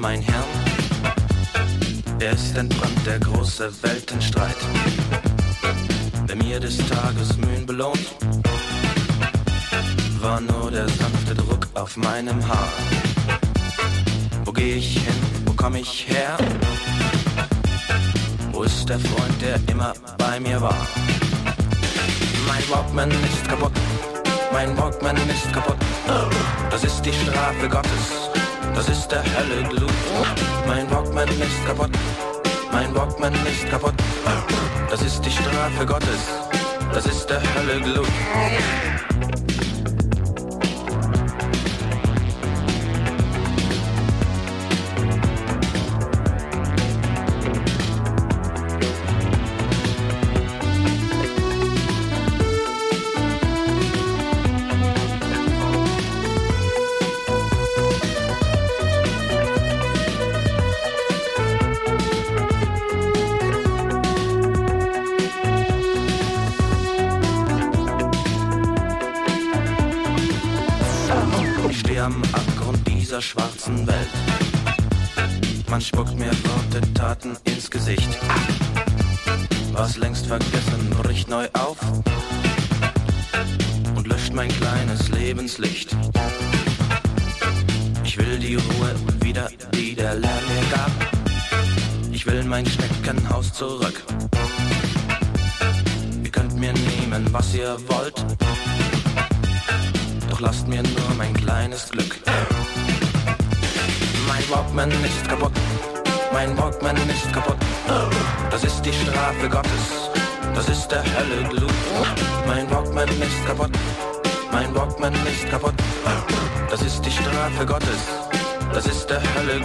mein Hirn. Er ist entbrannt, der große Weltenstreit, der mir des Tages Mühen belohnt, war nur der sanfte Druck auf meinem Haar. Wo geh ich hin, wo komm ich her? Wo ist der Freund, der immer bei mir war? Mein Walkman ist kaputt, mein Walkman ist kaputt. Das ist die Strafe Gottes, das ist der helle Glut. Mein Walkman ist kaputt, mein Walkman ist kaputt. Das ist die Strafe Gottes, das ist der helle Glut. Am Abgrund dieser schwarzen Welt. Man spuckt mir Worte, Taten ins Gesicht. Was längst vergessen, bricht neu auf und löscht mein kleines Lebenslicht. Ich will die Ruhe wieder, die der Lärm mir gab. Ich will mein Schneckenhaus zurück. Ihr könnt mir nehmen, was ihr wollt, doch lasst mir nur mein kleines Glück. Mein Walkman ist kaputt, mein Walkman ist kaputt. Das ist die Strafe Gottes, das ist der helle Glut. Mein Walkman ist kaputt, mein Walkman ist kaputt. Das ist die Strafe Gottes, das ist der helle Glut.